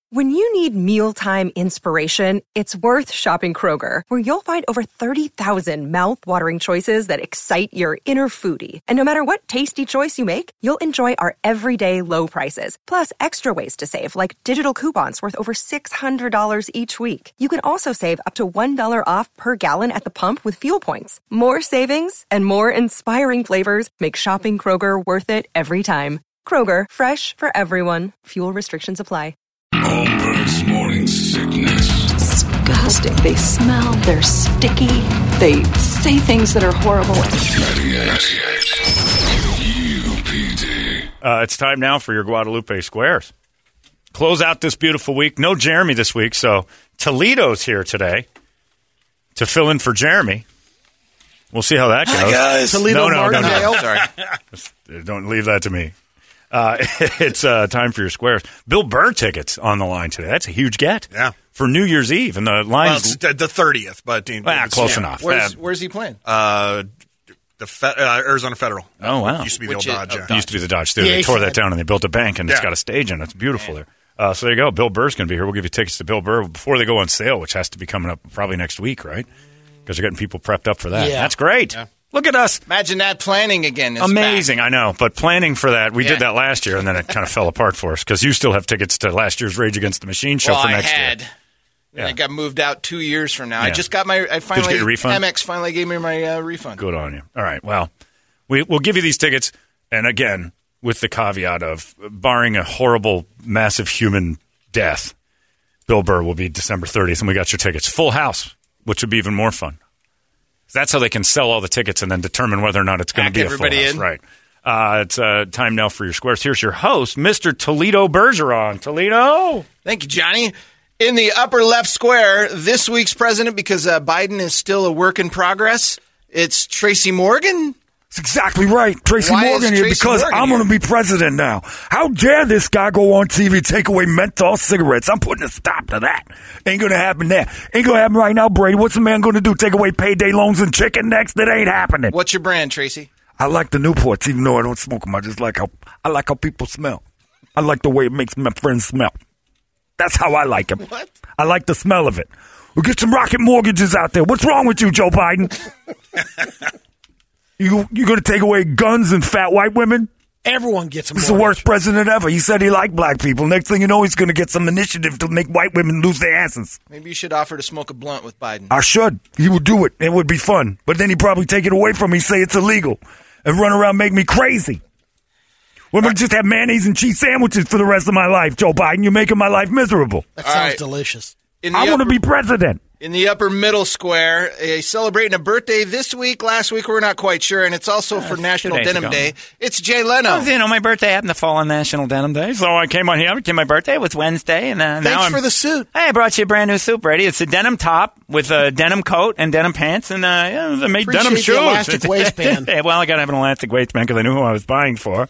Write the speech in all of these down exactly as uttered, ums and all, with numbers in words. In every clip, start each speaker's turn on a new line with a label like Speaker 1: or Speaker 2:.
Speaker 1: When you need mealtime inspiration, it's worth shopping Kroger, where you'll find over thirty thousand mouth-watering choices that excite your inner foodie. And no matter what tasty choice you make, you'll enjoy our everyday low prices, plus extra ways to save, like digital coupons worth over six hundred dollars each week. You can also save up to one dollar off per gallon at the pump with fuel points. More savings and more inspiring flavors make shopping Kroger worth it every time. Kroger, fresh for everyone. Fuel restrictions apply.
Speaker 2: Holmberg's Morning Sickness.
Speaker 3: Disgusting. They smell, they're sticky, they say things that are horrible.
Speaker 2: U P D.
Speaker 4: Uh, it's time now for your Guadalupe Squares. Close out this beautiful week. No Jeremy this week, so Toledo's here today to fill in for Jeremy. We'll see how that goes.
Speaker 5: Hi, guys.
Speaker 4: Toledo, no, no, no, no.
Speaker 5: Sorry.
Speaker 4: Don't leave that to me. Uh, it's uh, time for your squares. Bill Burr tickets on the line today. That's a huge get.
Speaker 5: Yeah.
Speaker 4: For New Year's Eve. And the line
Speaker 5: Well,
Speaker 4: is
Speaker 5: it's the thirtieth, but
Speaker 4: ah, close
Speaker 5: yeah.
Speaker 4: enough.
Speaker 6: Where's,
Speaker 4: Uh,
Speaker 6: where's he playing?
Speaker 5: Uh, the fe- uh, Arizona Federal.
Speaker 4: Oh, wow.
Speaker 5: Used to be the
Speaker 6: Which
Speaker 5: old
Speaker 6: is-
Speaker 5: Dodge.
Speaker 6: oh,
Speaker 5: yeah.
Speaker 4: Used to be the Dodge Studio.
Speaker 6: Yeah,
Speaker 4: They tore
Speaker 6: sure.
Speaker 4: that down and they built a bank, and it's
Speaker 5: Yeah.
Speaker 4: got a stage in it. It's beautiful there. Uh, so there you go. Bill Burr's going to be here. We'll give you tickets to Bill Burr before they go on sale, which has to be coming up probably next week, right? Because they're getting people prepped up for that.
Speaker 6: Yeah.
Speaker 4: That's great.
Speaker 5: Yeah.
Speaker 4: Look at us.
Speaker 6: Imagine that planning again. Is
Speaker 4: Amazing,
Speaker 6: back.
Speaker 4: I know. But planning for that, we
Speaker 6: Yeah.
Speaker 4: did that last year, and then it kind of fell apart for us because you still have tickets to last year's Rage Against the Machine show
Speaker 6: well,
Speaker 4: for
Speaker 6: I
Speaker 4: next
Speaker 6: had.
Speaker 4: year.
Speaker 6: And
Speaker 4: Yeah.
Speaker 6: I got moved out two years from now.
Speaker 4: Yeah.
Speaker 6: I just got my. I finally.
Speaker 4: get your refund?
Speaker 6: M X finally gave me my uh, refund.
Speaker 4: Good on you. All right. Well, we, we'll give you these tickets, and again, with the caveat of barring a horrible, massive human death, Bill Burr will be December thirtieth, and we got your tickets. Full house, which would be even more fun. That's how they can sell all the tickets and then determine whether or not it's going to
Speaker 6: Pack
Speaker 4: be a full
Speaker 6: everybody
Speaker 4: house.
Speaker 6: in.
Speaker 4: Right. Uh, it's uh, time now for your squares. Here's your host, Mister Toledo Bergeron. Toledo.
Speaker 6: Thank you, Johnny. In the upper left square, this week's president, because uh, Biden is still a work in progress, it's Tracy Morgan.
Speaker 7: That's exactly right. Tracy
Speaker 6: Why is
Speaker 7: Morgan here
Speaker 6: Tracy
Speaker 7: because
Speaker 6: Morgan
Speaker 7: I'm
Speaker 6: here?
Speaker 7: going to be president now. How dare this guy go on T V, take away menthol cigarettes? I'm putting a stop to that. Ain't going to happen there. Ain't going to happen right now, Brady. What's the man going to do? Take away payday loans and chicken next? That ain't happening.
Speaker 6: What's your brand, Tracy?
Speaker 7: I like the Newports, even though I don't smoke them. I just like how I like how people smell. I like the way it makes my friends smell. That's how I like them.
Speaker 6: What?
Speaker 7: I like the smell of it. We'll get some rocket mortgages out there. What's wrong with you, Joe Biden? you you going to take away guns and fat white women?
Speaker 8: Everyone gets them.
Speaker 7: He's the worst president ever. He said he liked black people. Next thing you know, he's going to get some initiative to make white women lose their asses.
Speaker 6: Maybe you should offer to smoke a blunt with Biden.
Speaker 7: I should. He would do it. It would be fun. But then he'd probably take it away from me, say it's illegal, and run around make me crazy. We're going to just have mayonnaise and cheese sandwiches for the rest of my life, Joe Biden. You're making my life miserable.
Speaker 8: That
Speaker 6: All
Speaker 8: sounds
Speaker 6: right.
Speaker 8: delicious.
Speaker 6: In the
Speaker 7: I want to
Speaker 6: upper-
Speaker 7: be president.
Speaker 6: In the upper middle square, uh, celebrating a birthday this week. Last week, we're not quite sure, and it's also for National
Speaker 4: days
Speaker 6: Denim
Speaker 4: ago.
Speaker 6: Day. It's Jay Leno.
Speaker 4: Oh, you know, my birthday happened to fall on National Denim Day, so I came on here. I came my birthday. It was Wednesday, and uh, now
Speaker 8: Thanks
Speaker 4: I'm,
Speaker 8: for the suit.
Speaker 4: Hey, I brought you a brand new suit, Brady. It's a denim top with a denim coat and denim pants, and uh, yeah, they made
Speaker 8: Appreciate
Speaker 4: denim
Speaker 8: the
Speaker 4: shoes.
Speaker 8: elastic waistband.
Speaker 4: Yeah, well, I got to have an elastic waistband because I knew who I was buying for.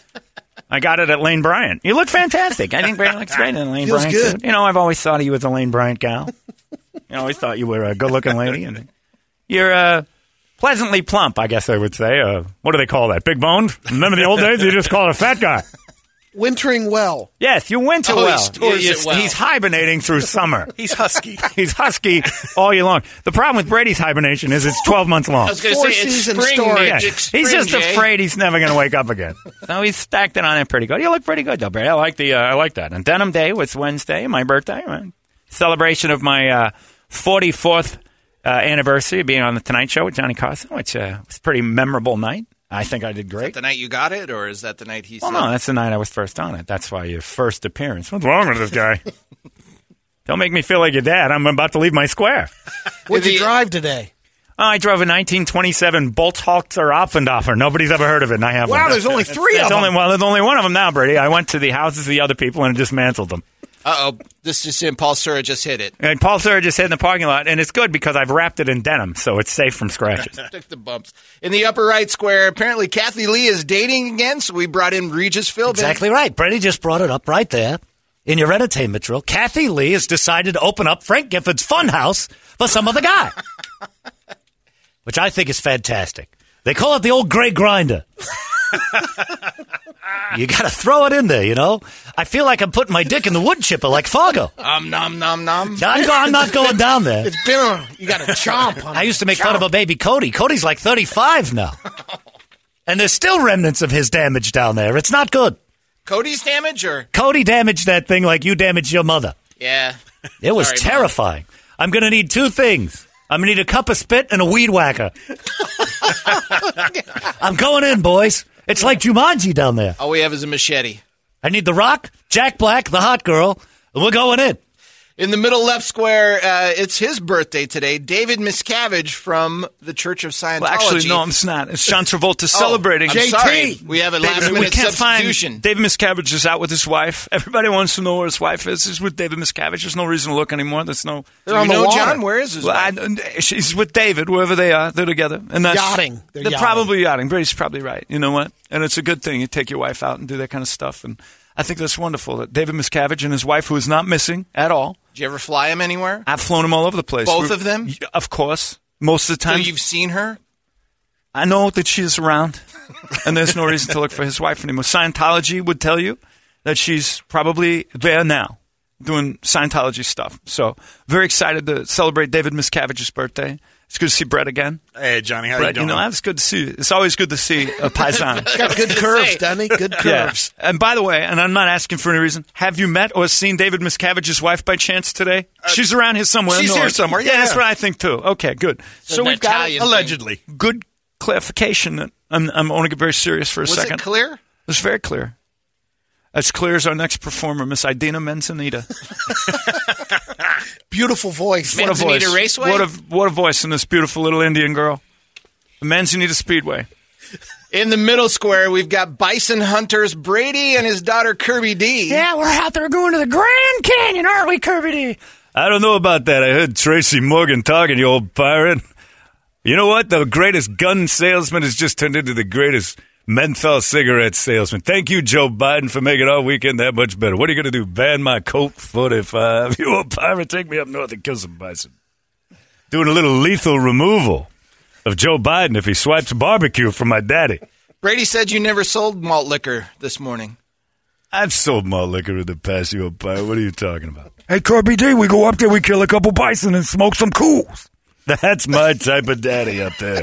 Speaker 4: I got it at Lane Bryant. You look fantastic. I think Brady looks great in a Lane
Speaker 8: Feels
Speaker 4: Bryant
Speaker 8: good.
Speaker 4: suit. You know, I've always thought of you as a Lane Bryant gal. I always thought you were a good-looking lady, and you're uh, pleasantly plump, I guess I would say. Uh, what do they call that? Big boned? Remember the old days? You just call it a fat guy.
Speaker 8: Wintering well.
Speaker 4: Yes, you winter
Speaker 6: Oh, he
Speaker 4: well.
Speaker 6: stores
Speaker 4: You-
Speaker 6: it well.
Speaker 4: He's hibernating through summer.
Speaker 6: He's husky.
Speaker 4: He's husky all year long. The problem with Brady's hibernation is it's twelve months long.
Speaker 6: I was going to
Speaker 8: Four
Speaker 6: say it's
Speaker 8: season
Speaker 6: spring.
Speaker 8: storage.
Speaker 4: Yeah.
Speaker 6: It's
Speaker 4: He's
Speaker 6: spring,
Speaker 4: just
Speaker 6: Jay.
Speaker 4: afraid he's never going to wake up again. So he's stacked it on it pretty good. You look pretty good, though, Brady. I like the. Uh, I like that. And Denim Day was Wednesday, my birthday, right? Celebration of my uh, forty-fourth uh, anniversary of being on the Tonight Show with Johnny Carson, which uh, was a pretty memorable night. I think I did
Speaker 6: Is
Speaker 4: great.
Speaker 6: that the night you got it, or is that the night he
Speaker 4: Well,
Speaker 6: said?
Speaker 4: no, that's the night I was first on it. That's why your first appearance. What's wrong with this guy? Don't make me feel like your dad. I'm about to leave my square.
Speaker 8: What'd
Speaker 6: The-
Speaker 8: you drive today?
Speaker 4: Oh, I drove a nineteen twenty-seven Boltzholzer Offendorfer. Nobody's ever heard of it, and I have one.
Speaker 8: Wow, there's only three
Speaker 4: There's
Speaker 8: of them.
Speaker 4: only, well, there's only one of them now, Brady. I went to the houses of the other people and dismantled them.
Speaker 6: Uh-oh. This just in. Paul Sura just hit it.
Speaker 4: And Paul Sura just hit in the parking lot, and it's good because I've wrapped it in denim, so it's safe from scratches.
Speaker 6: Took the bumps. In the upper right square, apparently Kathy Lee is dating again, so we brought in Regis Philbin.
Speaker 9: Exactly right. Brady just brought it up right there in your entertainment drill. Kathy Lee has decided to open up Frank Gifford's Funhouse for some other guy, which I think is fantastic. They call it the old gray grinder. You got to throw it in there, you know? I feel like I'm putting my dick in the wood chipper like Fargo.
Speaker 6: Um, nom, nom, nom.
Speaker 9: I'm, go- I'm not going down there.
Speaker 8: It's been a, you got to chomp on
Speaker 9: I
Speaker 8: it.
Speaker 9: used to make
Speaker 8: Chomp.
Speaker 9: fun of a baby Cody. Cody's like thirty-five now. And there's still remnants of his damage down there. It's not good.
Speaker 6: Cody's damage, or
Speaker 9: Cody damaged that thing like you damaged your mother.
Speaker 6: yeah,
Speaker 9: It was
Speaker 6: Sorry, Mom.
Speaker 9: terrifying. I'm going to need two things. I'm going to need a cup of spit and a weed whacker. I'm going in, boys. It's like Jumanji down there.
Speaker 6: all we have is a machete.
Speaker 9: I need The Rock, Jack Black, the hot girl, and we're going in.
Speaker 6: In the middle left square, uh, it's his birthday today. David Miscavige from the Church of Scientology.
Speaker 4: Well, actually, no, it's not. It's John Travolta
Speaker 6: Oh,
Speaker 4: celebrating.
Speaker 6: I'm
Speaker 8: J T.
Speaker 6: sorry. We have a
Speaker 4: David,
Speaker 6: last
Speaker 4: we
Speaker 6: minute
Speaker 4: can't
Speaker 6: substitution.
Speaker 4: find David Miscavige is out with his wife. Everybody wants to know where his wife is. He's with David Miscavige. There's no reason to look anymore. There's no.
Speaker 6: Do
Speaker 8: on
Speaker 6: you
Speaker 8: the
Speaker 6: know,
Speaker 8: water.
Speaker 6: John? Where is his
Speaker 4: Well,
Speaker 6: wife?
Speaker 4: I, she's with David wherever they are. They're together, and that's
Speaker 8: Yachting.
Speaker 4: They're,
Speaker 8: They're yachting.
Speaker 4: probably yachting. Brady's probably right. You know what? And it's a good thing. You take your wife out and do that kind of stuff, and I think that's wonderful. That David Miscavige and his wife, who is not missing at all.
Speaker 6: Did you ever fly him anywhere?
Speaker 4: I've flown him all over the place.
Speaker 6: Both
Speaker 4: We're-
Speaker 6: of them?
Speaker 4: Of course. Most of the
Speaker 6: So
Speaker 4: time.
Speaker 6: you've seen her?
Speaker 4: I know that she's around, and there's no reason to look for his wife anymore. Scientology would tell you that she's probably there now doing Scientology stuff. So very excited to celebrate David Miscavige's birthday. It's good to see Brett again.
Speaker 5: Hey, Johnny, how
Speaker 4: Brett,
Speaker 5: you
Speaker 4: you
Speaker 5: doing?
Speaker 4: know, that's good to see you. It's always good to see a paisan.
Speaker 8: He's got good curves, doesn't he? Good
Speaker 4: Yeah.
Speaker 8: curves.
Speaker 4: And by the way, and I'm not asking for any reason, have you met or seen David Miscavige's wife by chance today? she's around here somewhere.
Speaker 5: she's
Speaker 4: north.
Speaker 5: here somewhere,
Speaker 4: Yeah,
Speaker 5: yeah.
Speaker 4: that's what I think too. Okay, good. So
Speaker 6: an
Speaker 4: we've got
Speaker 6: Italian thing.
Speaker 5: Allegedly.
Speaker 4: good clarification. That I'm, I'm going to get very serious for a
Speaker 6: Was
Speaker 4: second.
Speaker 6: it clear?
Speaker 4: It was very clear. As clear as our next performer, Miss Idina Manzanita.
Speaker 8: Beautiful voice.
Speaker 4: What a
Speaker 6: Manzanita
Speaker 4: voice.
Speaker 6: Raceway?
Speaker 4: What a, what a voice in this beautiful little Indian girl. The Manzanita Speedway.
Speaker 6: In the middle square, we've got bison hunters Brady and his daughter Kirby D.
Speaker 9: Yeah, we're out there going to the Grand Canyon, aren't we, Kirby D?
Speaker 4: I don't know about that. I heard Tracy Morgan talking, you old pirate. You know what? The greatest gun salesman has just turned into the greatest menthol cigarette salesman. Thank you, Joe Biden, for making our weekend that much better. What are you going to do, ban my Colt forty-five? You old pirate, take me up north and kill some bison. Doing a little lethal removal of Joe Biden if he swipes barbecue from my daddy.
Speaker 6: Brady said you never sold malt liquor this morning.
Speaker 4: I've sold malt liquor in the past, you old pirate. What are you talking about?
Speaker 7: Hey, Kirby D, we go up there, we kill a couple bison and smoke some cools.
Speaker 4: That's my type of daddy up there.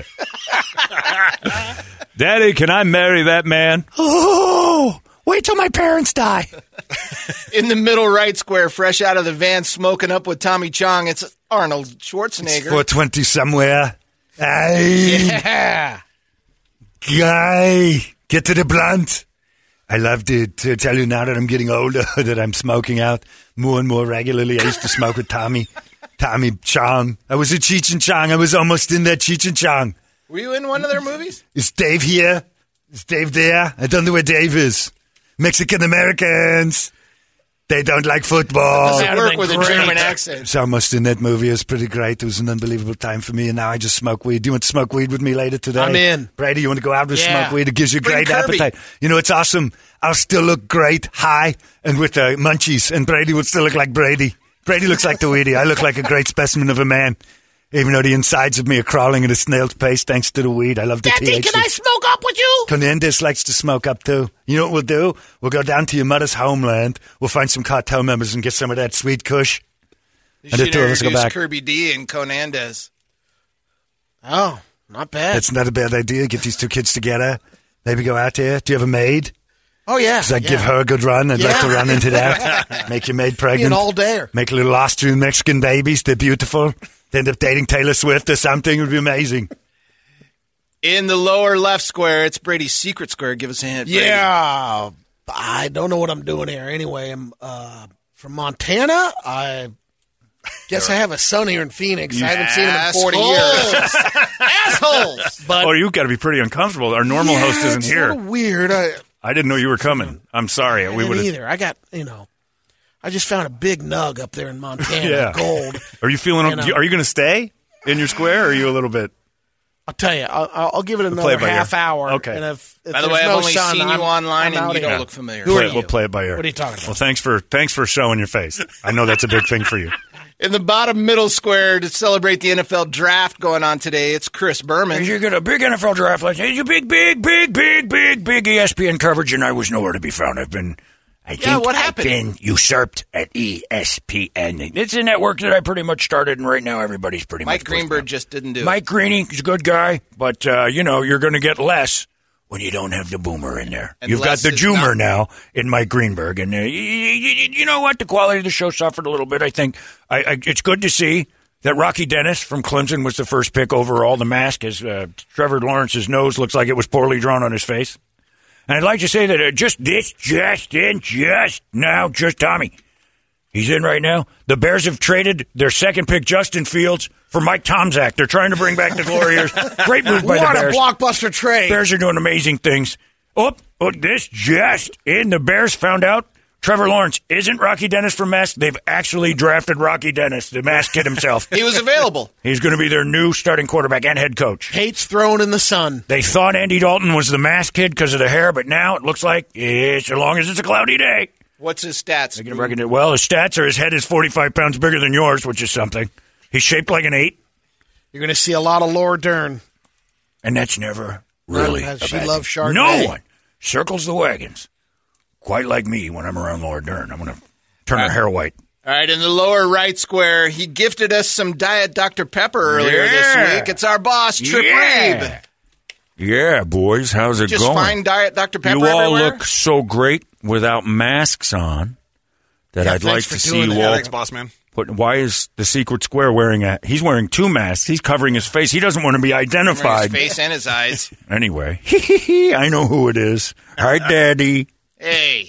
Speaker 4: Daddy, can I marry that man?
Speaker 9: Oh, wait till my parents die.
Speaker 6: In the middle right square, fresh out of the van, smoking up with Tommy Chong, it's Arnold Schwarzenegger.
Speaker 7: four twenty somewhere. Aye.
Speaker 6: Yeah.
Speaker 7: Guy, get to the blunt. I love to, to tell you now that I'm getting older that I'm smoking out more and more regularly. I used to smoke with Tommy, Tommy Chong. I was a Cheech and Chong. I was almost in that Cheech and Chong.
Speaker 6: Were you in one of their movies?
Speaker 7: Is Dave here? Is Dave there? I don't know where Dave is. Mexican Americans. They don't like football.
Speaker 6: Does it
Speaker 9: That'd
Speaker 6: work
Speaker 9: have
Speaker 6: with
Speaker 9: been
Speaker 6: a
Speaker 9: great.
Speaker 6: German accent?
Speaker 7: It's almost in that movie. It was pretty great. It was an unbelievable time for me, and now I just smoke weed. Do you want to smoke weed with me later today?
Speaker 8: I'm in.
Speaker 7: Brady, you want to go out and
Speaker 8: Yeah.
Speaker 7: smoke weed? It gives you
Speaker 6: Bring
Speaker 7: great
Speaker 6: Kirby.
Speaker 7: appetite. You know, it's awesome. I'll still look great, high, and with the munchies, and Brady would still look like Brady. Brady looks like the weedy. I look like a great specimen of a man, even though the insides of me are crawling at a snail's pace thanks to the weed. I love the
Speaker 8: Daddy,
Speaker 7: T H C.
Speaker 8: can I smoke up with you?
Speaker 7: Conendez likes to smoke up too. You know what we'll do? We'll go down to your mother's homeland. We'll find some cartel members and get some of that sweet kush.
Speaker 6: You
Speaker 7: And the
Speaker 6: should
Speaker 7: two of us go
Speaker 6: introduce
Speaker 7: back.
Speaker 6: Kirby D and Conandez.
Speaker 8: Oh, not bad.
Speaker 7: That's not a bad idea. Get these two kids together. Maybe go out there. Do you have a maid?
Speaker 8: oh, yeah.
Speaker 7: Because I'd
Speaker 8: yeah.
Speaker 7: give her a good run. I'd like to
Speaker 8: Yeah.
Speaker 7: run into that. Make your maid
Speaker 8: Be
Speaker 7: pregnant.
Speaker 8: an all-dayer.
Speaker 7: Make little Austrian Mexican babies. They're beautiful. They end up dating Taylor Swift or something. It would be amazing.
Speaker 6: In the lower left square, it's Brady's secret square. Give us a hint. Brady.
Speaker 8: Yeah. I don't know what I'm doing here. Anyway, I'm uh, from Montana. I guess I have a son here in Phoenix. I haven't seen him in forty years.
Speaker 6: Assholes.
Speaker 8: But
Speaker 4: Oh, you've got to be pretty uncomfortable. Our normal
Speaker 8: yeah,
Speaker 4: host isn't
Speaker 8: it's
Speaker 4: here.
Speaker 8: a little weird. I,
Speaker 4: I didn't know you were coming. I'm sorry.
Speaker 8: I
Speaker 4: We would
Speaker 8: didn't
Speaker 4: have.
Speaker 8: either. I got, you know, I just found a big nug up there in Montana,
Speaker 4: Yeah.
Speaker 8: gold.
Speaker 4: Are you feeling?
Speaker 8: You know.
Speaker 4: Are you going to stay in your square? Or are you a little bit?
Speaker 8: I'll tell you, I'll, I'll give it
Speaker 4: play
Speaker 8: another
Speaker 4: it by
Speaker 8: half
Speaker 4: ear.
Speaker 8: hour.
Speaker 4: Okay.
Speaker 8: And if, if
Speaker 6: By the
Speaker 8: there's
Speaker 6: way, I've
Speaker 8: no
Speaker 6: only
Speaker 8: sun,
Speaker 6: seen
Speaker 8: I'm-
Speaker 6: you online,
Speaker 8: I'm
Speaker 6: and
Speaker 8: outta
Speaker 6: you don't
Speaker 8: here.
Speaker 6: look familiar.
Speaker 8: Who are
Speaker 4: Play,
Speaker 8: you?
Speaker 4: we'll play it by ear.
Speaker 8: What are you talking about?
Speaker 4: Well, thanks for thanks for showing your face. I know that's a big thing for you.
Speaker 6: In the bottom middle square to celebrate the N F L draft going on today, it's Chris Berman.
Speaker 7: You get a big N F L draft like it's a big, big, big, big, big, big E S P N coverage, and I was nowhere to be found. I've been, I
Speaker 6: Yeah,
Speaker 7: think
Speaker 6: what
Speaker 7: I've
Speaker 6: happened?
Speaker 7: been usurped at E S P N. It's a network that I pretty much started, and right now everybody's pretty
Speaker 6: Mike
Speaker 7: much.
Speaker 6: Greenberg just didn't do
Speaker 7: Mike
Speaker 6: it.
Speaker 7: Greeny is a good guy, but uh, you know you're going to get less when you don't have the boomer in there.
Speaker 6: And
Speaker 7: You've got
Speaker 6: less
Speaker 7: the
Speaker 6: is
Speaker 7: Joomer
Speaker 6: not-
Speaker 7: now in Mike Greenberg, and uh, you, you, you know what? The quality of the show suffered a little bit. I think I, I, it's good to see that Rocky Dennis from Clemson was the first pick overall. The mask, as uh, Trevor Lawrence's nose looks like it was poorly drawn on his face. And I'd like to say that uh, just this, just in, just now, just Tommy. He's in right now. The Bears have traded their second pick, Justin Fields, for Mike Tomczak. They're trying to bring back the glory years. Great move by
Speaker 8: What
Speaker 7: the
Speaker 8: a
Speaker 7: Bears.
Speaker 8: blockbuster trade.
Speaker 7: Bears are doing amazing things. Oh, oh, this just in. The Bears found out Trevor Lawrence isn't Rocky Dennis from Mask. They've actually drafted Rocky Dennis, the Mask kid himself.
Speaker 6: He was available.
Speaker 7: He's going to be their new starting quarterback and head coach.
Speaker 8: Hates thrown in the sun.
Speaker 7: They thought Andy Dalton was the Mask kid because of the hair, but now it looks like, eh, so long as it's a cloudy day.
Speaker 6: What's his stats?
Speaker 7: They're gonna reckon it. Well, his stats are his head is forty-five pounds bigger than yours, which is something. He's shaped like an eight,
Speaker 8: You're going to see a lot of Laura Dern.
Speaker 7: and that's never really
Speaker 8: Uh,
Speaker 7: a
Speaker 8: she
Speaker 7: bad
Speaker 8: loves
Speaker 7: thing.
Speaker 8: Chardonnay.
Speaker 7: No one circles the wagons quite like me when I'm around Laura Dern. I'm going to turn her hair white.
Speaker 6: All right, in the lower right square, he gifted us some Diet Doctor Pepper earlier
Speaker 7: Yeah.
Speaker 6: this week. It's our boss, Trip
Speaker 7: Yeah.
Speaker 6: Reeb.
Speaker 7: Yeah, boys, how's it
Speaker 6: Just
Speaker 7: going?
Speaker 6: find Diet Doctor Pepper
Speaker 7: you all
Speaker 6: everywhere.
Speaker 7: look so great without masks on that
Speaker 8: Yeah,
Speaker 7: I'd like
Speaker 8: thanks
Speaker 7: to
Speaker 8: for
Speaker 7: see
Speaker 8: doing
Speaker 7: you
Speaker 8: that.
Speaker 7: all.
Speaker 5: Thanks, boss man.
Speaker 7: But why is the Secret Square wearing a? He's wearing two masks. He's covering his face. He doesn't want to be
Speaker 6: Covering his
Speaker 7: identified.
Speaker 6: face and his eyes.
Speaker 7: Anyway, I know who it is. Hi, Daddy.
Speaker 6: Hey,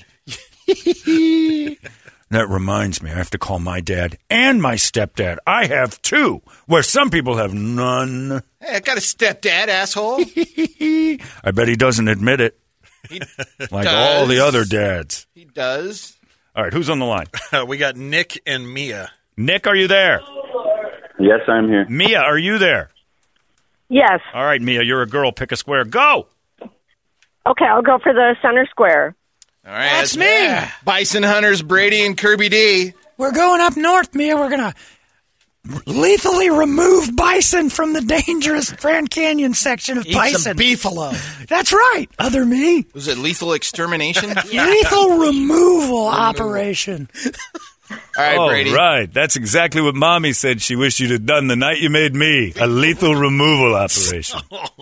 Speaker 7: That reminds me, I have to call my dad and my stepdad. I have two, where some people have none.
Speaker 6: hey, I got a stepdad, asshole.
Speaker 7: I bet he doesn't admit it,
Speaker 6: He
Speaker 7: like
Speaker 6: does.
Speaker 7: all the other dads.
Speaker 6: He does.
Speaker 7: All right, who's on the line?
Speaker 5: Uh, we got Nick and Mia.
Speaker 7: Nick, are you there?
Speaker 10: Yes, I'm here.
Speaker 7: Mia, are you there?
Speaker 11: Yes.
Speaker 7: All right, Mia, you're a girl. Pick a square. Go.
Speaker 11: Okay, I'll go for the center square.
Speaker 6: All right,
Speaker 8: That's me.
Speaker 6: Bison Hunters, Brady and Kirby D.
Speaker 12: We're going up north, Mia. We're going to lethally remove bison from the dangerous Grand Canyon section of
Speaker 8: Eat
Speaker 12: bison.
Speaker 8: some beefalo.
Speaker 12: That's right. Other me.
Speaker 6: Was it lethal extermination?
Speaker 12: Lethal removal operation.
Speaker 6: All right,
Speaker 7: oh,
Speaker 6: Brady.
Speaker 7: right. That's exactly what Mommy said she wished you'd have done the night you made me. A lethal removal operation.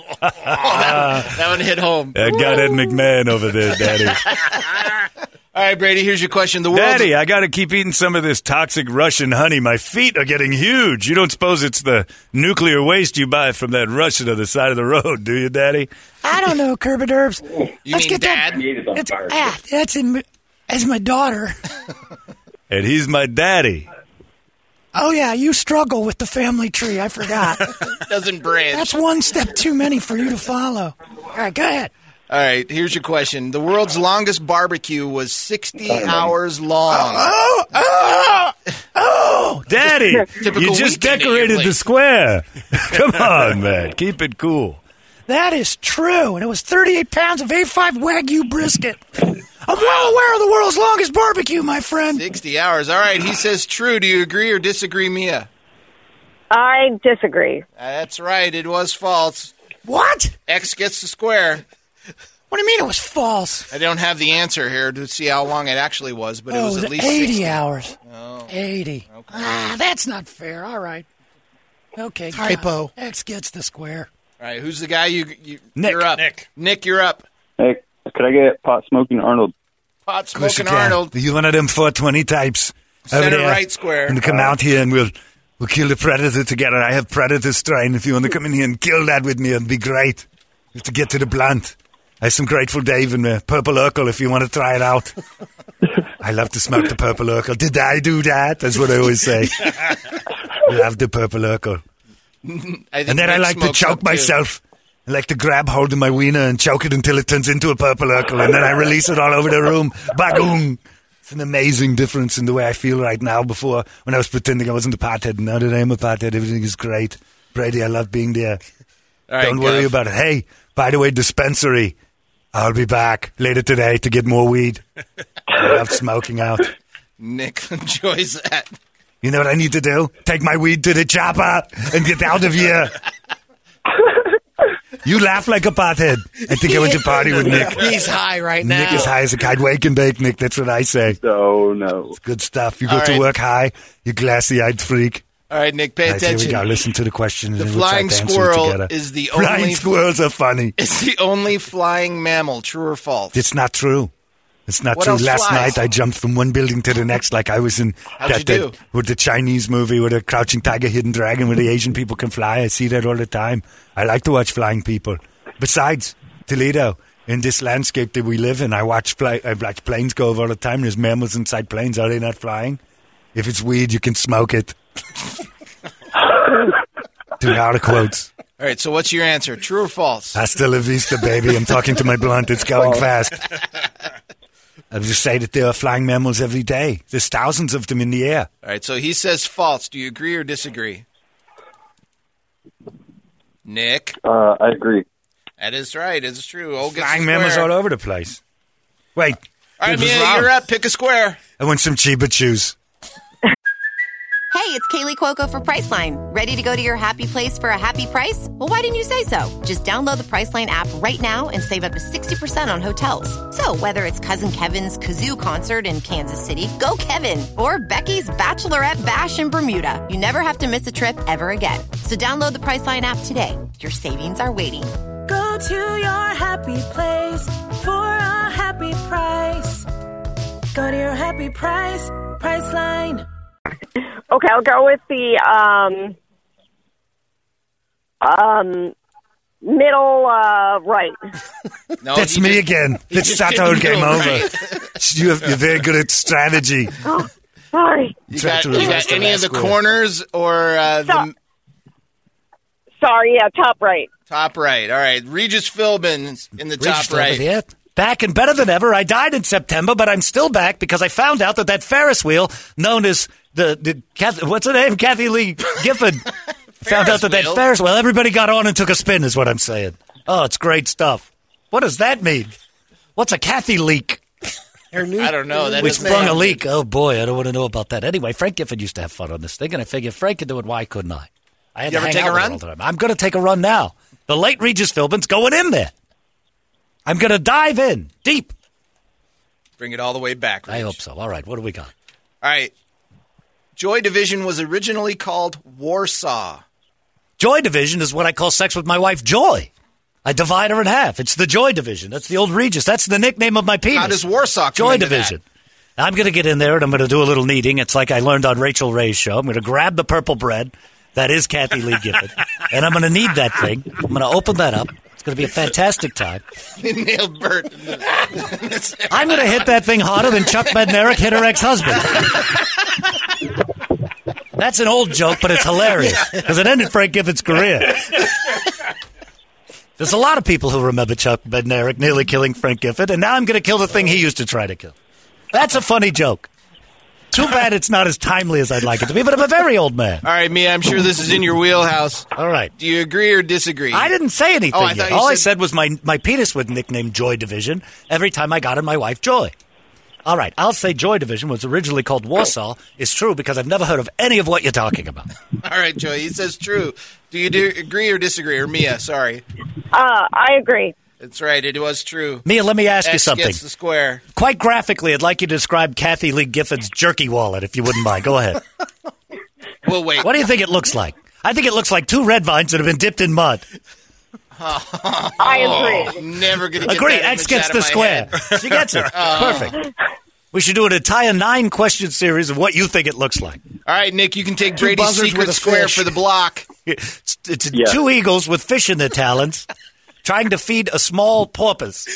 Speaker 6: That one hit home.
Speaker 7: I got Ed McMahon over there, Daddy.
Speaker 6: All right, Brady, here's your question. The world's
Speaker 7: Daddy, I got to keep eating some of this toxic Russian honey. My feet are getting huge. You don't suppose it's the nuclear waste you buy from that Russian on the side of the road, do you, Daddy?
Speaker 12: I don't know, Kerbiderbs.
Speaker 6: You
Speaker 12: Let's
Speaker 6: mean
Speaker 12: get
Speaker 6: Dad?
Speaker 12: that. It's, ah, that's in, as my daughter.
Speaker 7: And he's my daddy.
Speaker 12: Oh, yeah, you struggle with the family tree. I forgot.
Speaker 6: Doesn't branch.
Speaker 12: That's one step too many for you to follow. All right, go ahead.
Speaker 6: All right, here's your question. The world's longest barbecue was sixty hours long.
Speaker 12: Oh, oh, oh.
Speaker 7: Daddy,
Speaker 6: Typical
Speaker 7: you just
Speaker 6: weekend at your
Speaker 7: decorated the
Speaker 6: place.
Speaker 7: square. Come on, man. Keep it cool.
Speaker 12: That is true. And it was thirty-eight pounds of A five Wagyu brisket. I'm well aware of the world's longest barbecue, my friend.
Speaker 6: sixty hours. All right, he says true. Do you agree or disagree, Mia?
Speaker 11: I disagree.
Speaker 6: Uh, that's right. It was false.
Speaker 12: What?
Speaker 6: X gets the square.
Speaker 12: What do you mean it was false?
Speaker 6: I don't have the answer here to see how long it actually was, but it
Speaker 12: oh,
Speaker 6: was
Speaker 12: it
Speaker 6: at
Speaker 12: was
Speaker 6: least
Speaker 12: eighty
Speaker 6: sixty.
Speaker 12: hours.
Speaker 6: Oh.
Speaker 12: eighty.
Speaker 6: Okay.
Speaker 12: Ah, that's not fair. All right. Okay.
Speaker 8: Typo.
Speaker 12: yeah. X gets the square.
Speaker 6: All right, who's the guy you, you
Speaker 7: Nick.
Speaker 6: you're up?
Speaker 5: Nick.
Speaker 6: Nick, you're up.
Speaker 10: Hey, could I get pot smoking Arnold?
Speaker 6: Pot smoking Arnold.
Speaker 7: You one of them four twenty types. over
Speaker 6: Center
Speaker 7: there.
Speaker 6: right square.
Speaker 7: And come out here and we'll we'll kill the predator together. I have predator strain. If you want to come in here and kill that with me, it'd be great. You have to get to the blunt. I have some Grateful Dave and uh, Purple Urkel if you want to try it out. I love to smoke the Purple Urkel. Did I do that? That's what I always say. Love the Purple Urkel.
Speaker 6: I think
Speaker 7: And then I
Speaker 6: Nick
Speaker 7: like to
Speaker 6: smokes
Speaker 7: choke
Speaker 6: up, too.
Speaker 7: myself. I like to grab hold of my wiener and choke it until it turns into a Purple Urkel. And then I release it all over the room. Bagoong. It's an amazing difference in the way I feel right now. Before, when I was pretending I wasn't a pothead. Now that I am a pothead, everything is great. Brady, I love being there.
Speaker 6: All right,
Speaker 7: Don't worry
Speaker 6: Gov.
Speaker 7: about it. Hey, by the way, dispensary. I'll be back later today to get more weed. I love smoking out.
Speaker 6: Nick enjoys that.
Speaker 7: You know what I need to do? Take my weed to the chopper and get out of here. You laugh like a pothead. I think I went to party with Nick.
Speaker 8: He's high right now.
Speaker 7: Nick is high as a kite. Wake and bake, Nick. That's what I say.
Speaker 10: Oh, no.
Speaker 7: It's good stuff. You
Speaker 6: All
Speaker 7: go to
Speaker 6: right.
Speaker 7: work high, you glassy-eyed freak.
Speaker 6: All right, Nick, pay
Speaker 7: All right, here
Speaker 6: attention.
Speaker 7: we go. Listen to the questions.
Speaker 6: The
Speaker 7: and we'll try
Speaker 6: flying
Speaker 7: to answer it
Speaker 6: squirrel
Speaker 7: together.
Speaker 6: is the
Speaker 7: Flying
Speaker 6: only
Speaker 7: squirrels are funny.
Speaker 6: It's the only flying mammal. True or false?
Speaker 7: It's not true. It's not
Speaker 6: What
Speaker 7: true.
Speaker 6: else
Speaker 7: Last
Speaker 6: flies?
Speaker 7: night I jumped from one building to the next like I was in
Speaker 6: How'd
Speaker 7: that,
Speaker 6: you do?
Speaker 7: that with the Chinese movie with the Crouching Tiger, Hidden Dragon where the Asian people can fly. I see that all the time. I like to watch flying people. Besides, Toledo, in this landscape that we live in, I watch, fly, I watch planes go over all the time. There's mammals inside planes. Are they not flying? If it's weed, you can smoke it. Two out of quotes.
Speaker 6: All right, so what's your answer? True or false?
Speaker 7: Hasta la vista, baby. I'm talking to my blunt. It's going fast. I just say that there are flying mammals every day. There's thousands of them in the air.
Speaker 6: All right, so he says false. Do you agree or disagree? Nick?
Speaker 10: Uh, I agree.
Speaker 6: That is right. It's true. Oh,
Speaker 7: Flying mammals all over the place. Wait.
Speaker 6: All right,
Speaker 7: this was
Speaker 6: Mia,
Speaker 7: wrong.
Speaker 6: you're up. Pick a square.
Speaker 7: I want some Chiba Chews.
Speaker 13: Hey, it's Kaylee Cuoco for Priceline. Ready to go to your happy place for a happy price? Well, why didn't you say so? Just download the Priceline app right now and save up to sixty percent on hotels. So whether it's Cousin Kevin's Kazoo Concert in Kansas City, go Kevin, or Becky's Bachelorette Bash in Bermuda, you never have to miss a trip ever again. So download the Priceline app today. Your savings are waiting.
Speaker 14: Go to your happy place for a happy price. Go to your happy price, Priceline.
Speaker 11: Okay, I'll go with the um, um, middle uh, right.
Speaker 6: No,
Speaker 7: That's
Speaker 6: he
Speaker 7: me
Speaker 6: just-
Speaker 7: again.
Speaker 6: he
Speaker 7: That's
Speaker 6: just
Speaker 7: that
Speaker 6: did
Speaker 7: whole
Speaker 6: the
Speaker 7: game
Speaker 6: middle
Speaker 7: over.
Speaker 6: right.
Speaker 7: You have, you're very good at strategy.
Speaker 11: Oh, sorry.
Speaker 6: You
Speaker 7: Try
Speaker 6: got,
Speaker 7: to
Speaker 6: you
Speaker 7: reverse
Speaker 6: got
Speaker 7: the
Speaker 6: any of
Speaker 7: last
Speaker 6: the
Speaker 7: square.
Speaker 6: corners or uh, the
Speaker 11: Sorry, yeah, top right.
Speaker 6: top right? All right, Regis Philbin in the top
Speaker 9: Reached over
Speaker 6: right.
Speaker 9: there. Back and better than ever. I died in September, but I'm still back because I found out that that Ferris wheel, known as the, the Kath, what's her name? Kathy Lee Gifford. found out that that
Speaker 6: wheel?
Speaker 9: Ferris wheel, everybody got on and took a spin, is what I'm saying. Oh, it's great stuff. What does that mean? What's a Kathy leak?
Speaker 6: I don't know. That
Speaker 9: we
Speaker 6: doesn't
Speaker 9: sprung a
Speaker 6: sound
Speaker 9: leak. Oh, boy, I don't want to know about that. Anyway, Frank Gifford used to have fun on this thing, and I figured if Frank could do it, why couldn't I? I had
Speaker 6: You
Speaker 9: to
Speaker 6: ever
Speaker 9: hang
Speaker 6: take
Speaker 9: out
Speaker 6: a
Speaker 9: with
Speaker 6: run?
Speaker 9: her all the time. I'm going to take a run now. The late Regis Philbin's going in there. I'm going to dive in deep.
Speaker 6: Bring it all the way back.
Speaker 9: I
Speaker 6: Reg.
Speaker 9: hope so. All right, what do we got?
Speaker 6: All right. Joy Division was originally called Warsaw.
Speaker 9: Joy Division is what I call sex with my wife, Joy. I divide her in half. It's the Joy Division. That's the old Regis. That's the nickname of my penis.
Speaker 6: How does Warsaw come
Speaker 9: Joy
Speaker 6: into
Speaker 9: Division. I'm going to get in there and I'm going to do a little kneading. It's like I learned on Rachel Ray's show. I'm going to grab the purple bread. That is Kathy Lee Gifford. And I'm going to knead that thing. I'm going to open that up. It's going to be a fantastic time.
Speaker 6: that? Nailed Bert.
Speaker 9: I'm going to hit that thing harder than Chuck Bednarik hit her ex-husband. That's an old joke, but it's hilarious because it ended Frank Gifford's career. There's a lot of people who remember Chuck Bednarik nearly killing Frank Gifford, and now I'm going to kill the thing he used to try to kill. That's a funny joke. Too bad it's not as timely as I'd like it to be, but I'm a very old man.
Speaker 6: All right, Mia, I'm sure this is in your wheelhouse.
Speaker 9: All right.
Speaker 6: Do you agree or disagree?
Speaker 9: I didn't say anything
Speaker 6: Oh, I
Speaker 9: yet.
Speaker 6: thought you
Speaker 9: All I
Speaker 6: said-
Speaker 9: said was my, my penis was nicknamed Joy Division every time I got in my wife Joy. All right, I'll say Joy Division was originally called Warsaw. It's true because I've never heard of any of what you're talking about.
Speaker 6: All right, Joy, he says true. Do you do, agree or disagree? Or Mia, sorry.
Speaker 11: Uh, I agree.
Speaker 6: That's right, it was true.
Speaker 9: Mia, let me ask you
Speaker 6: X
Speaker 9: something.
Speaker 6: gets the square.
Speaker 9: Quite graphically, I'd like you to describe Kathy Lee Gifford's jerky wallet, if you wouldn't mind. Go ahead.
Speaker 6: Well, wait.
Speaker 9: What do you think it looks like? I think it looks like two red vines that have been dipped in mud.
Speaker 11: I agree.
Speaker 6: Never going to get
Speaker 9: Agree.
Speaker 6: that
Speaker 9: X
Speaker 6: image
Speaker 9: gets
Speaker 6: out
Speaker 9: the
Speaker 6: of my
Speaker 9: square.
Speaker 6: head.
Speaker 9: She gets it.
Speaker 6: Oh.
Speaker 9: Perfect. We should do an entire nine-question series of what you think it looks like.
Speaker 6: All right, Nick, you can take
Speaker 8: Two
Speaker 6: Brady's
Speaker 8: buzzards
Speaker 6: secret
Speaker 8: with a
Speaker 6: square
Speaker 8: fish.
Speaker 6: for the block.
Speaker 9: It's, it's
Speaker 10: Yeah.
Speaker 9: two eagles with fish in their talons trying to feed a small porpoise.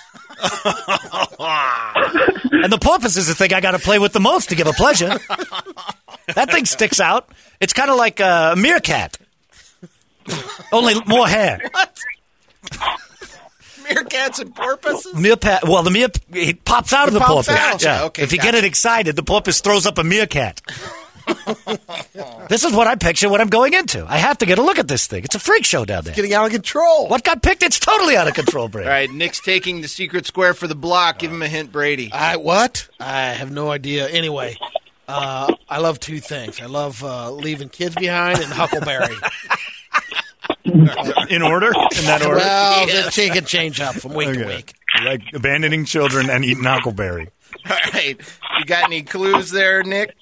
Speaker 9: And the porpoise is the thing I got to play with the most to give a pleasure. That thing sticks out. It's kind of like a meerkat, only more hair.
Speaker 6: What? Meerkats and porpoises?
Speaker 9: Meerkat. Well, the meer it pops out of
Speaker 6: It
Speaker 9: the
Speaker 6: pops
Speaker 9: porpoise.
Speaker 6: out.
Speaker 9: Yeah.
Speaker 6: Okay,
Speaker 9: if you
Speaker 6: gotcha.
Speaker 9: get it excited, the porpoise throws up a meerkat. This is what I picture what I'm going into. I have to get a look at this thing. It's a freak show down there.
Speaker 8: Getting out of control.
Speaker 9: What got picked? It's totally out of control, Brady.
Speaker 6: All right, Nick's taking the secret square for the block. Give him a hint, Brady.
Speaker 8: I what? I have no idea. Anyway, Uh, I love two things. I love uh, leaving kids behind and Huckleberry.
Speaker 4: In order? In that order?
Speaker 8: Well, yes. It can change up from week
Speaker 4: Okay.
Speaker 8: to week.
Speaker 4: Like abandoning children and eating Huckleberry.
Speaker 6: All right. You got any clues there, Nick?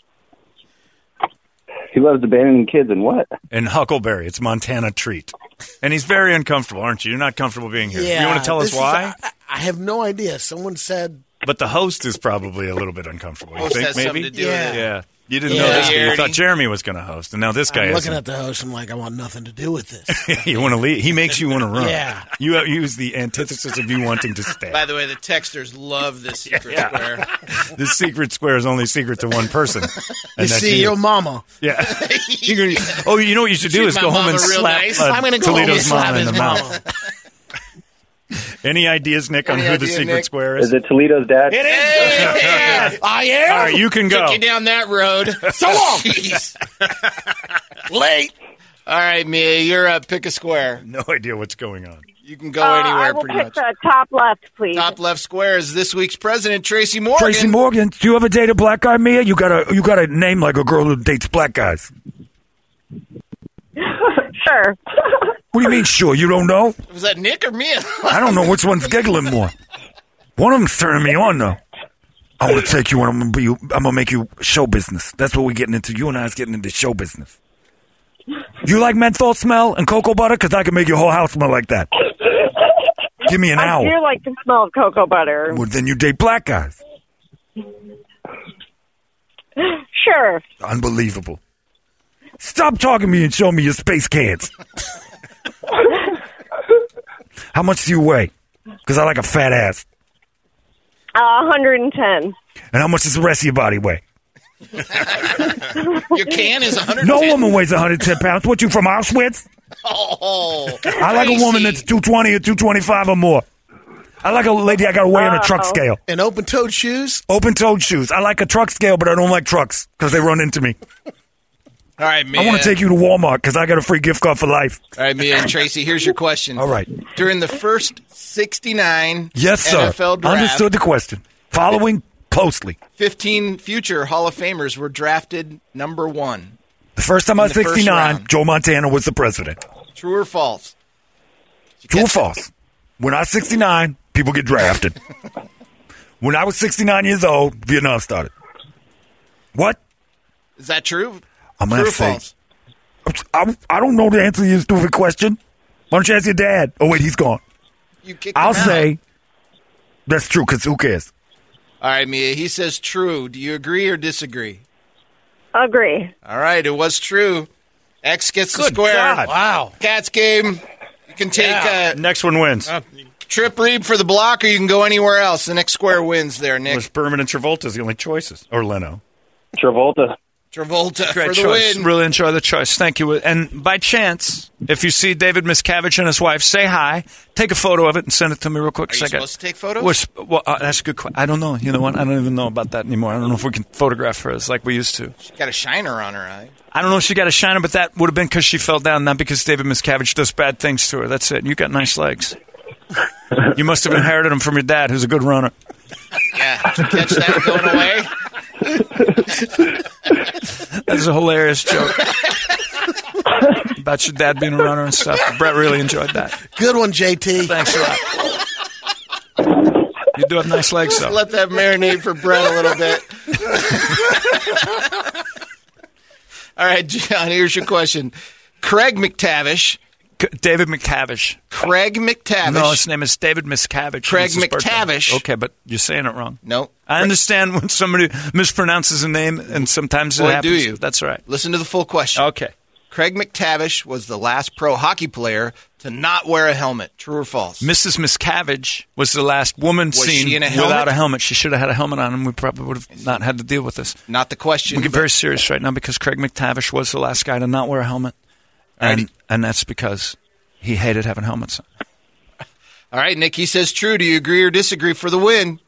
Speaker 10: He loves abandoning kids and what?
Speaker 4: And Huckleberry. It's Montana treat. And he's very uncomfortable, aren't you? You're not comfortable being here.
Speaker 8: Yeah,
Speaker 4: you want to tell us
Speaker 8: this is-
Speaker 4: why?
Speaker 8: I, I have no idea. Someone said...
Speaker 4: But the host is probably a little bit uncomfortable. You
Speaker 6: Host
Speaker 4: think
Speaker 6: has
Speaker 4: maybe?
Speaker 6: something to do
Speaker 8: Yeah.
Speaker 6: with it.
Speaker 4: Yeah. You didn't
Speaker 8: Yeah.
Speaker 4: know this guy. You
Speaker 6: Jeremy.
Speaker 4: thought Jeremy was going to host, and now this guy
Speaker 8: I'm
Speaker 4: is.
Speaker 8: looking at the host. I'm like, I want nothing to do with this.
Speaker 4: You want to leave. He makes you want to run.
Speaker 8: Yeah.
Speaker 4: You use the antithesis of you wanting to stay.
Speaker 6: By the way, the texters love this secret
Speaker 4: Yeah.
Speaker 6: square.
Speaker 4: This secret square is only secret to one person. And
Speaker 8: You
Speaker 4: that's
Speaker 8: see,
Speaker 4: you.
Speaker 8: your mama.
Speaker 4: Yeah. You're gonna- oh, you know what you should do
Speaker 6: Treat
Speaker 4: is
Speaker 6: my
Speaker 4: go home
Speaker 6: mama
Speaker 4: and
Speaker 6: real
Speaker 4: slap
Speaker 6: nice.
Speaker 4: uh,
Speaker 8: I'm going to go home and
Speaker 4: Toledo's
Speaker 8: slap
Speaker 4: mom in
Speaker 8: his
Speaker 4: the
Speaker 8: mama.
Speaker 4: mouth. Any ideas, Nick, on
Speaker 6: Any
Speaker 4: who the
Speaker 6: idea,
Speaker 4: secret
Speaker 6: Nick?
Speaker 4: square is?
Speaker 10: Is it Toledo's dad?
Speaker 4: It is.
Speaker 8: Hey, I am.
Speaker 4: All right, you can go.
Speaker 6: Took you down that road.
Speaker 8: So long.
Speaker 6: Jeez.
Speaker 8: Late.
Speaker 6: All right, Mia, you're up. Pick a square.
Speaker 4: No idea what's going on.
Speaker 6: You can go
Speaker 11: Uh, I
Speaker 6: anywhere
Speaker 11: will
Speaker 6: pretty
Speaker 11: pick
Speaker 6: much.
Speaker 11: the top left, please.
Speaker 6: Top left square is this week's president, Tracy Morgan.
Speaker 7: Tracy Morgan, do you ever date a black guy, Mia? You got a you got a name like a girl who dates black guys.
Speaker 11: Sure.
Speaker 7: What do you mean, sure? You don't know?
Speaker 6: Was that Nick or Mia?
Speaker 7: I don't know which one's giggling more. One of them's turning me on, though. I want to take you and I'm gonna be. I'm gonna make you show business. That's what we're getting into. You and I is getting into show business. You like menthol smell and cocoa butter? Because I can make your whole house smell like that. Give me an
Speaker 11: I
Speaker 7: hour.
Speaker 11: do like the smell of cocoa butter.
Speaker 7: Well, then you date black guys.
Speaker 11: Sure.
Speaker 7: Unbelievable. Stop talking to me and show me your space cans. How much do you weigh? Because I like a fat ass.
Speaker 11: Uh, one hundred ten.
Speaker 7: And how much does the rest of your body weigh?
Speaker 6: Your can is one hundred ten.
Speaker 7: No woman weighs one hundred ten pounds. What, you from Auschwitz?
Speaker 6: Oh,
Speaker 7: I like a woman that's two twenty or two twenty-five or more. I like a lady I got to weigh on a truck
Speaker 11: Wow.
Speaker 7: scale.
Speaker 8: And open-toed shoes?
Speaker 7: Open-toed shoes. I like a truck scale, but I don't like trucks because they run into me.
Speaker 6: All right, Mia.
Speaker 7: I want to take you to Walmart because I got a free gift card for life.
Speaker 6: All right, Mia and Tracy, here's your question.
Speaker 7: All right.
Speaker 6: During the first sixty-nine
Speaker 7: Yes, sir.
Speaker 6: N F L draft,
Speaker 7: Understood the question. Following closely.
Speaker 6: fifteen future Hall of Famers were drafted number one.
Speaker 7: The first time I was
Speaker 6: In the first
Speaker 7: sixty-nine,
Speaker 6: round.
Speaker 7: Joe Montana was the president.
Speaker 6: True or false?
Speaker 7: True or false? When I was sixty-nine, people get drafted. When I was sixty-nine years old, Vietnam started. What?
Speaker 6: Is that true?
Speaker 7: I'm
Speaker 6: True
Speaker 7: going
Speaker 6: or
Speaker 7: to say.
Speaker 6: false?
Speaker 7: I, I don't know the answer to your stupid question. Why don't you ask your dad? Oh, wait, he's gone.
Speaker 6: You kicked
Speaker 7: I'll
Speaker 6: him out.
Speaker 7: say that's true because who cares?
Speaker 6: All right, Mia. He says true. Do you agree or disagree?
Speaker 11: Agree.
Speaker 6: All right, it was true. X gets the
Speaker 4: Good
Speaker 6: square.
Speaker 4: God.
Speaker 8: Wow.
Speaker 6: Cats game. You can take
Speaker 8: Yeah.
Speaker 6: uh,
Speaker 4: Next one wins.
Speaker 6: Trip Reeb for the block, or you can go anywhere else. The next square wins there,
Speaker 4: It was
Speaker 6: Nick.
Speaker 4: Berman and Travolta's the only choices. Or Leno.
Speaker 10: Travolta.
Speaker 6: Travolta
Speaker 4: Great
Speaker 6: for the
Speaker 4: choice.
Speaker 6: win.
Speaker 4: Really enjoy the choice. Thank you. And by chance, if you see David Miscavige and his wife, say hi, take a photo of it, and send it to me real quick.
Speaker 6: Are
Speaker 4: 'cause
Speaker 6: you
Speaker 4: I got-
Speaker 6: supposed to take photos?
Speaker 4: We're sp- well, uh, that's a good question. I don't know. You know what? I don't even know about that anymore. I don't know if we can photograph her as like we used to.
Speaker 6: She got a shiner on her eye.
Speaker 4: I don't know if she got a shiner, but that would have been because she fell down, not because David Miscavige does bad things to her. That's it. You got nice legs. You must have inherited them from your dad, who's a good runner.
Speaker 6: Yeah, did you catch that going away?
Speaker 4: That's a hilarious joke about your dad being a runner and stuff. Brett really enjoyed that.
Speaker 8: Good one, J T.
Speaker 4: Thanks a lot. You do have nice legs, though.
Speaker 6: Let that marinate for Brett a little bit. All right, John, here's your question. Craig McTavish.
Speaker 4: C- David McTavish.
Speaker 6: Craig McTavish.
Speaker 4: No, his name is David Miscavige.
Speaker 6: Craig
Speaker 4: It's his birthday.
Speaker 6: McTavish.
Speaker 4: Okay, but you're saying it wrong.
Speaker 6: No.
Speaker 4: I understand when somebody mispronounces a name, and sometimes it
Speaker 6: Boy,
Speaker 4: happens.
Speaker 6: do you.
Speaker 4: That's right.
Speaker 6: Listen to the full question.
Speaker 4: Okay.
Speaker 6: Craig McTavish was the last pro hockey player to not wear a helmet. True or false?
Speaker 4: Missus Miscavige was the last woman
Speaker 6: Was
Speaker 4: seen
Speaker 6: she in a helmet?
Speaker 4: without a helmet. She should have had a helmet on, and we probably would have not had to deal with this.
Speaker 6: Not the question.
Speaker 4: We get
Speaker 6: but-
Speaker 4: very serious right now because Craig McTavish was the last guy to not wear a helmet, and
Speaker 6: Alrighty.
Speaker 4: and that's because he hated having helmets on.
Speaker 6: All right, Nick, he says true. Do you agree or disagree for the win?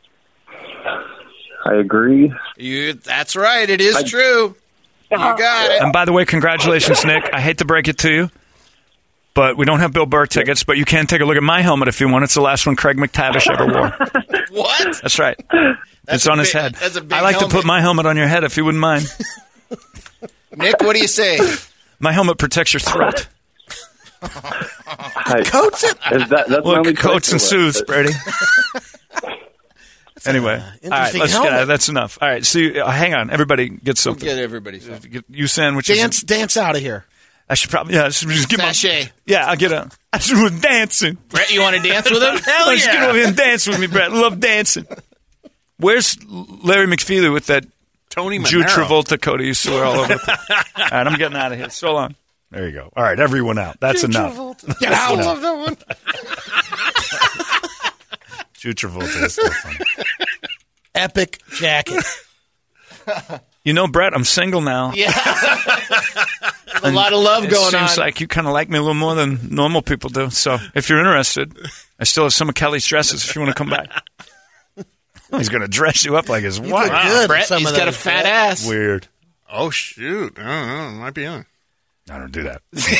Speaker 10: I agree.
Speaker 6: You. That's right. It is
Speaker 10: I-
Speaker 6: true. You got it.
Speaker 4: And by the way, congratulations, Nick. I hate to break it to you, but we don't have Bill Burr tickets, but you can take a look at my helmet if you want. It's the last one Craig McTavish ever wore.
Speaker 6: What?
Speaker 4: That's right.
Speaker 6: That's
Speaker 4: it's
Speaker 6: a
Speaker 4: on his
Speaker 6: big-
Speaker 4: head.
Speaker 6: that's a big
Speaker 4: I like
Speaker 6: helmet.
Speaker 4: to put my helmet on your head if you wouldn't mind.
Speaker 6: Nick, what do you say?
Speaker 4: My helmet protects your throat.
Speaker 8: Coats it.
Speaker 10: Is that, that's my
Speaker 4: Look,
Speaker 10: only
Speaker 4: coats and
Speaker 10: question
Speaker 4: suits,
Speaker 10: left.
Speaker 4: Brady. Anyway, all right,
Speaker 8: interesting
Speaker 4: let's get
Speaker 8: helmet.
Speaker 4: out of That's enough. All right, so you, uh, hang on. Everybody get
Speaker 6: We'll
Speaker 4: something.
Speaker 6: get everybody something.
Speaker 4: Get you sandwiches.
Speaker 8: Dance, dance out of here.
Speaker 4: I should probably, yeah, I should just give my,
Speaker 6: Sachet.
Speaker 4: yeah, I'll get a, I should do dancing.
Speaker 6: Brett, you want to dance with him? Hell
Speaker 4: Let's get over here and dance with me, Brett. Love dancing. Where's Larry McFeely with that
Speaker 5: Tony
Speaker 4: Jew
Speaker 5: Monero.
Speaker 4: Travolta coat he used to wear all over? The, all right, I'm getting out of here. So long. There you go. All right, everyone out. That's
Speaker 8: Jew
Speaker 4: enough.
Speaker 8: Travolta. Get out. I love that one.
Speaker 4: Jew Travolta is still funny.
Speaker 8: Epic jacket.
Speaker 4: You know, Brett, I'm single now.
Speaker 6: Yeah. A lot of love
Speaker 4: It
Speaker 6: going
Speaker 4: seems
Speaker 6: on.
Speaker 4: like you kind of like me a little more than normal people do. So if you're interested, I still have some of Kelly's dresses if you want to come back. Oh, he's going to dress you up like his wife.
Speaker 8: look good.
Speaker 6: Brett,
Speaker 8: Some
Speaker 6: he's
Speaker 8: of
Speaker 6: got a
Speaker 8: those,
Speaker 6: fat
Speaker 8: Brett.
Speaker 6: ass.
Speaker 4: Weird.
Speaker 5: Oh, shoot. I don't know. It might be on.
Speaker 4: I don't do that.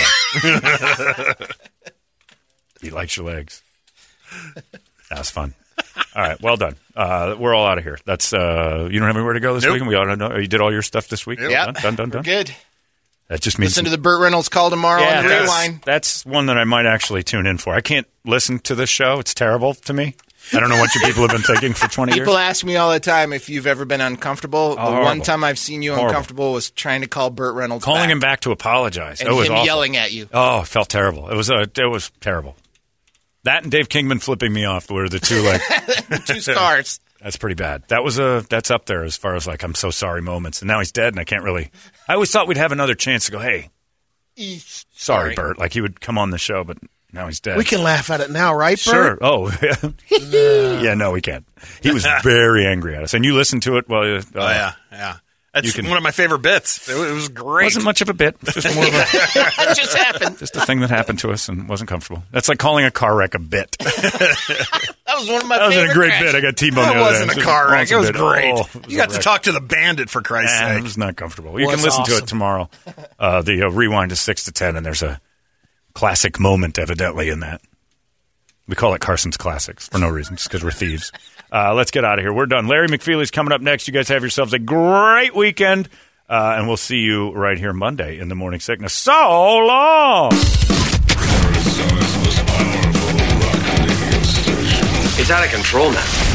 Speaker 4: He likes your legs. That was fun. All right, well done. Uh, we're all out of here. That's uh, you don't have anywhere to go this
Speaker 5: Nope.
Speaker 4: weekend. We all know you did all your stuff this week.
Speaker 6: Yep.
Speaker 4: Done, done, done, done.
Speaker 6: Good.
Speaker 4: That just means
Speaker 6: Listen to the Burt Reynolds call tomorrow
Speaker 4: yeah,
Speaker 6: on the
Speaker 4: that's,
Speaker 6: Rewind.
Speaker 4: that's one that I might actually tune in for. I can't listen to this show. It's terrible to me. I don't know what you people have been thinking for twenty
Speaker 6: People
Speaker 4: years.
Speaker 6: ask me all the time if you've ever been uncomfortable. the
Speaker 4: horrible.
Speaker 6: one time I've seen you
Speaker 4: Horrible.
Speaker 6: uncomfortable was trying to call Burt Reynolds
Speaker 4: Calling
Speaker 6: back.
Speaker 4: him back to apologize.
Speaker 6: And
Speaker 4: it was
Speaker 6: him
Speaker 4: awful.
Speaker 6: yelling at you.
Speaker 4: Oh, it felt terrible. It was uh, it was terrible. That and Dave Kingman flipping me off were the two like
Speaker 6: Two stars.
Speaker 4: That's pretty bad. That was a that's up there as far as like I'm so sorry moments. And now he's dead, and I can't really. I always thought we'd have another chance to go. Hey, sorry,
Speaker 6: Sorry.
Speaker 4: Bert. Like he would come on the show, but now he's dead.
Speaker 8: We can laugh at it now, right,
Speaker 4: Sure.
Speaker 8: Bert?
Speaker 4: Oh, yeah. No, we can't. He was very angry at us, and you listened to it. Well, uh,
Speaker 5: Oh, yeah. Yeah. That's
Speaker 4: You can-
Speaker 5: one of my favorite bits. It was, it was great.
Speaker 4: wasn't much of a bit. Just more of a
Speaker 6: That just happened.
Speaker 4: just a thing that happened to us and wasn't comfortable. That's like calling a car wreck a bit.
Speaker 6: That was one of my
Speaker 4: That was
Speaker 6: favorite
Speaker 4: a great
Speaker 6: crash.
Speaker 4: bit. I got T-boned.
Speaker 5: That
Speaker 4: the other
Speaker 5: wasn't
Speaker 4: day.
Speaker 5: a car wreck. It was
Speaker 4: awesome bit.
Speaker 5: great.
Speaker 4: Oh, it was
Speaker 5: You
Speaker 4: a
Speaker 5: got to
Speaker 4: wreck.
Speaker 5: talk to the bandit, for Christ's
Speaker 4: Nah,
Speaker 5: sake.
Speaker 4: it was not comfortable. You
Speaker 8: Was
Speaker 4: can listen to
Speaker 8: awesome.
Speaker 4: it tomorrow. Uh, the uh, rewind is six to ten, and there's a classic moment evidently in that. We call it Carson's Classics for no reason, just because we're thieves. Uh, let's get out of here. We're done. Larry McFeely's coming up next. You guys have yourselves a great weekend, uh, and we'll see you right here Monday in the Morning Sickness. So long!
Speaker 2: Arizona's most powerful rock radio station.
Speaker 15: It's out of control now.